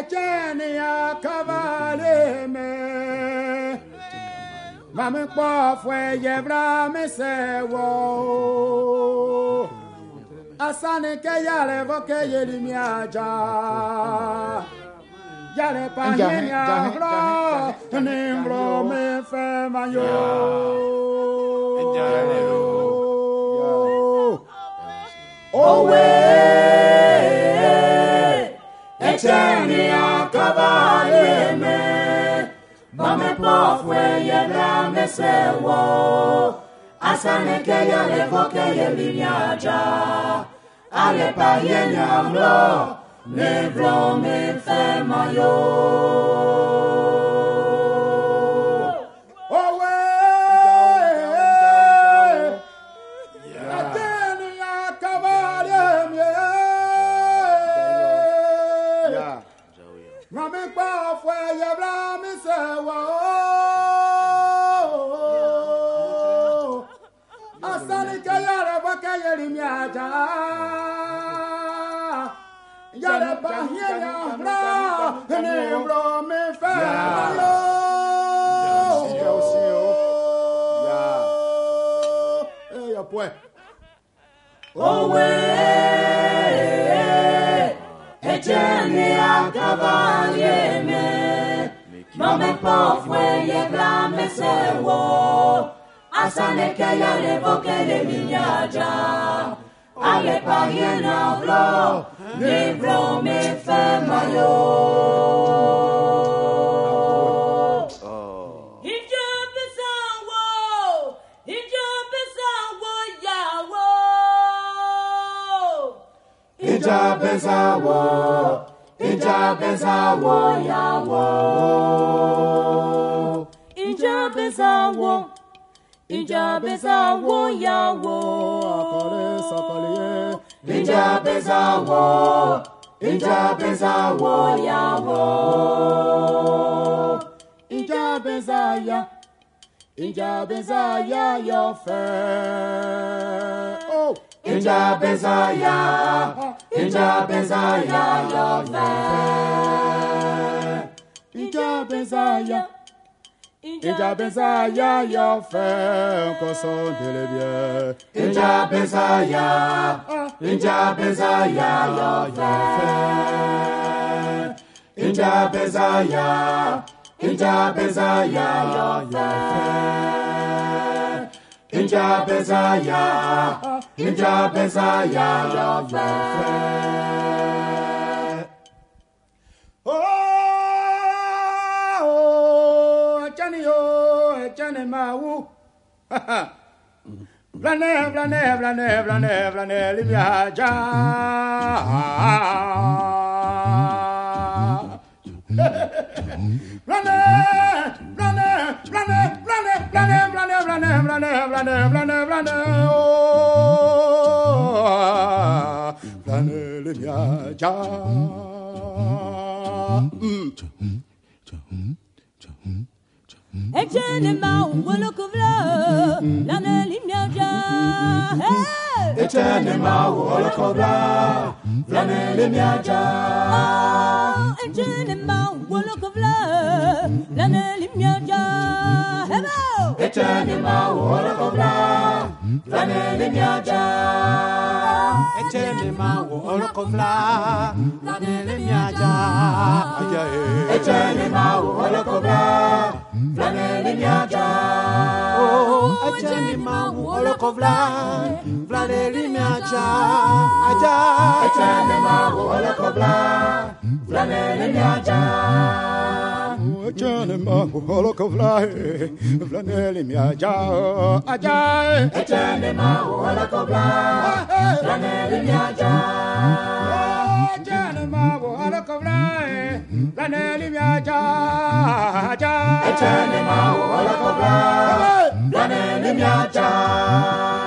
Echenia cavale me Mame kwa fwe yebra me se wo Asane ke yale voke yeli miaja Yale pa yenya bro Nimbro me fe mayo Owe Echenia cavale me Mame pofwe yebra me se wo Asane ke yale voke yeli miaja Ale pa yenya bro Nimbro me fe mayo Mame pa fwe yebra mi se wo Asani ke yare voke yeli miaja Yare pa yenya bra Nimbro mi fe mayo Ya pues Owe Echenia cavalier me Mame pofwe yebra me se wo Asane ke yale voke le minyaja Ale pa yena vlo Nimbro me fe mayo Ijabezawo yawo Ijabezawo yawo Akare sakaliye Ijabezawo yawo Ijabezaya your fair Oh Ijabezaya your fair Ijabezaya your fair Koson delebie Ijabezaya your fair Ijabezaya your fair Ijabezaya your fair Oh, Chani Mawu Blane, Libiaja Blane, Libiaja Echene ma wolo kovla Blane limyaja Echene ma wolo kovla Blane limyaja Echene ma wolo kovla Blane limyaja Echene ma wolo kovla Blane limyaja Echene ma wolo kovla Blane limyaja Echene ma wolo kovla Blane limyaja Oh Echene ma wolo kovla Blane limyaja Echene ma wolo kovla Blane limyaja Echene ma wolo kovla Blane limyaja Echene ma wolo kovla Blane limyaja Echene ma wolo kovla Blane limyaja Echene ma wolo kovla Blane limyaja